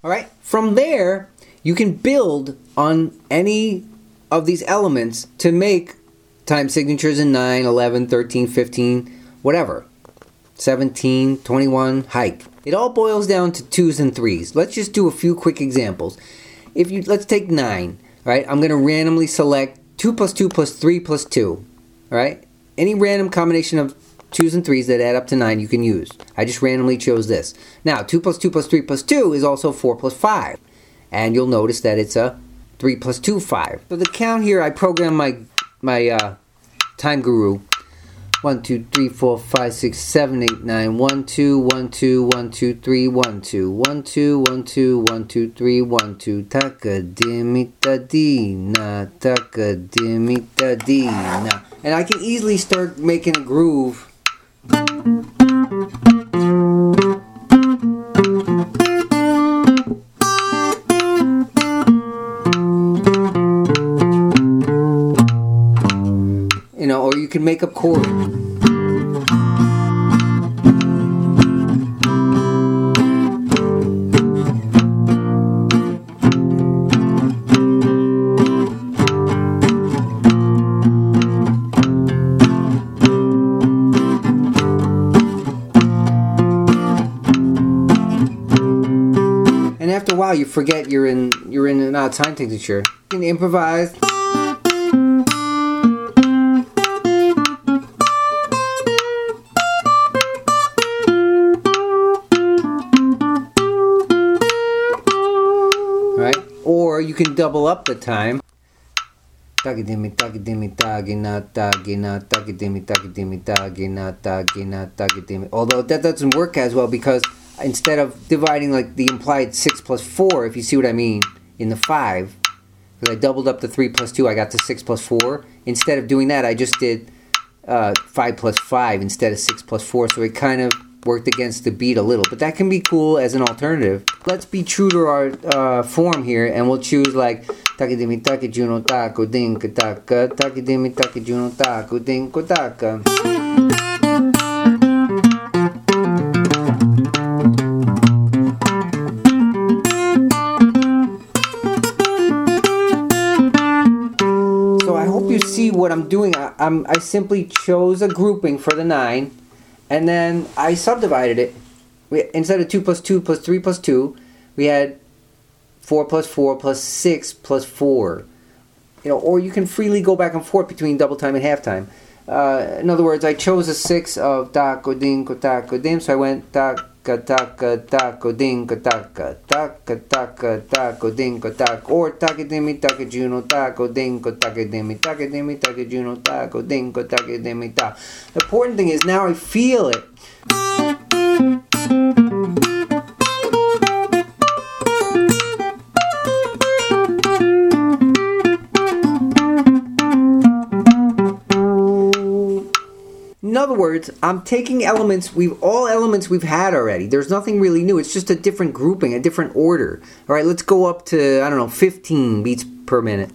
All right. From there, you can build on any of these elements to make time signatures in 9, 11, 13, 15, whatever. 17, 21, hike. It all boils down to 2s and 3s. Let's just do a few quick examples. Let's take 9, right? I'm going to randomly select 2 plus 2 plus 3 plus 2, all right? Any random combination of 2s and 3s that add up to 9 you can use. I just randomly chose this. Now, 2 plus 2 plus 3 plus 2 is also 4 plus 5. And you'll notice that it's a 3 plus 2, 5. So the count here, I programmed my time guru. 1, 2, 3, 4, 5, 6, 7, 8, 9. 1, 2, 1, 2, 1, 2, 3, 1, 2. 1, 2, 1, 2, 1, 2, 3, 1, 2. Takadimita dina, takadimita dina. And I can easily start making a groove. Or you can make a chord. And after a while, you forget you're in an odd time signature. You can improvise. Or you can double up the time. Although that doesn't work as well because instead of dividing like the implied 6 plus 4, if you see what I mean, in the 5, because I doubled up the 3 plus 2, I got to 6 plus 4. Instead of doing that, I just did 5 plus 5 instead of 6 plus 4, so it kind of worked against the beat a little, but that can be cool as an alternative. Let's be true to our form here, and we'll choose like takidimi takijuno taku dinka taka, takidimi takijuno taku dinka taka. So I hope you see what I'm doing. I simply chose a grouping for the 9. And then I subdivided it. Instead of 2 plus 2 plus 3 plus 2, we had 4 plus 4 plus 6 plus 4. Or you can freely go back and forth between double time and half time. In other words, I chose a 6 of tako dinko tako dim, so I went taka taka tako dinko taka, taka taka tako dinko taka, or takidimi takijuno tako dinko takidimi takidimi takijuno tako dinko takidimi ta. The important thing is now I feel it. In other words, I'm taking all elements we've had already. There's nothing really new. It's just a different grouping, a different order. All right, let's go up to, 15 beats per minute.